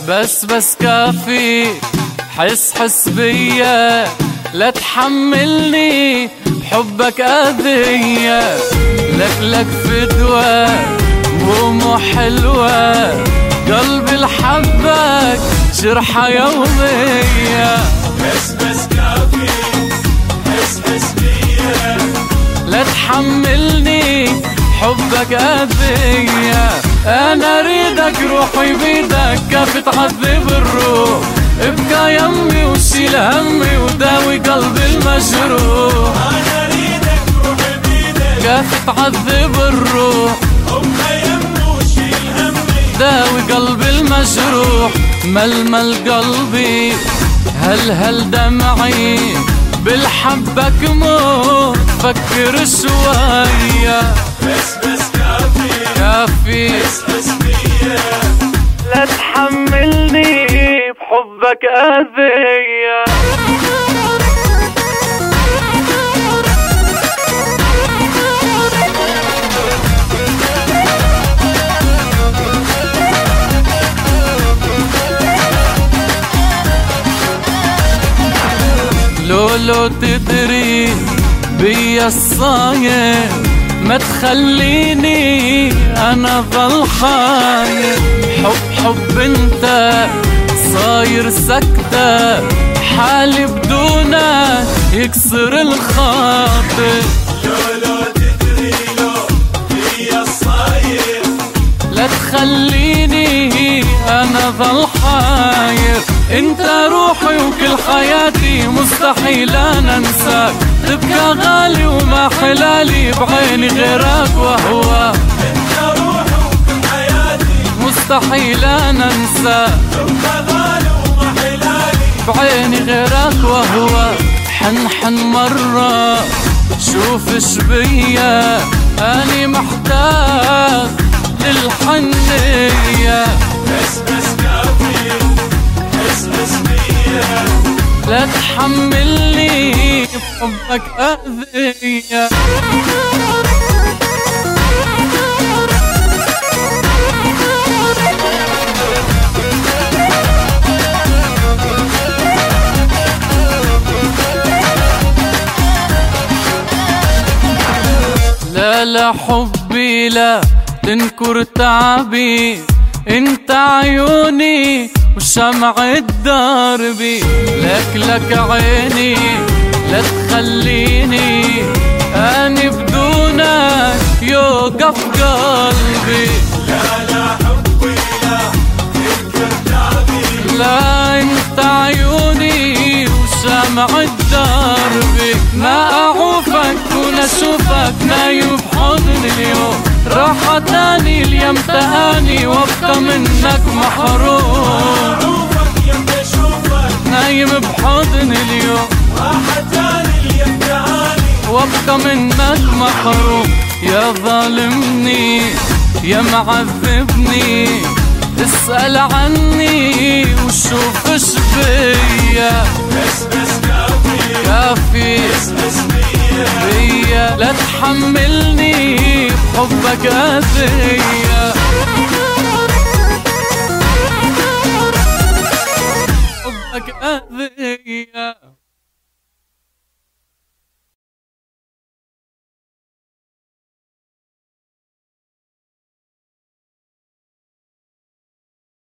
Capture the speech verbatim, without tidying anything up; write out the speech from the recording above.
بس بس كافي، حس حس بيا، لا تحملني بحبك أذية. لك لك فدوة مو حلوة، قلبي لحبك جرحة يومية. بس بس كافي، حس حس بيا، لا تحملني حبك أذية. أنا أريدك روحي بيدك، كيف تعذب الروح. ابكى يمي وشيل همي وداوي قلبي المجروح. أنا أريدك روحي بيدك، كيف تعذب الروح. ابكى يمي وشيل همي داوي قلبي المجروح. ململ قلبي هل هل دمعي، بالحبك موت فكر شوية. بس بس كافي كافي، حس حس بيا، لا تحملني بحبك أذية. لو لو تدري بيا الصاير، ما تخليني أنا ظل خايف. حب حب انت صاير سكتة، حالي بدونك يكسر الخاطر. لو لو تدري لو هي الصاير، لا تخليني أنا ظل حاير. انت روحي وكل حياتي، مستحيل أنا انساك. تبقى غالي وما حلالي بعيني غيرك وهو. انت روحي وكل حياتي، مستحيل أنا انساك. تبقى غالي وما حلالي بعيني غيرك وهو. حن حن مرة شوف ايش بيا، أني محتاج للحنية. بس بس كافي حس حس بيا، لا تحملني بحبك أذية. لا لا حبي لا تنكر تعبي، انت عيوني وشمع الدربي. لك لك عيني لا تخليني، اني بدونك يوقف قلبي. لا لا حبي لا تنكر تعبي، لا انت عيوني وشمع الدربي. ما اعوفك ولا اشوفك نايم بحضني اليوم. راحة تاني اليوم تهاني وابقى منك محروم. معروفك يمتى اشوفك نايم بحضني اليوم، راحة تاني اليوم تهاني وابقى منك محروم. يا ظالمني يا معذبني، اسأل عني وشوف ايش بيا. بس بس كافي كافي حس حس بيا، بيا، لا تحملني بحبك أذية.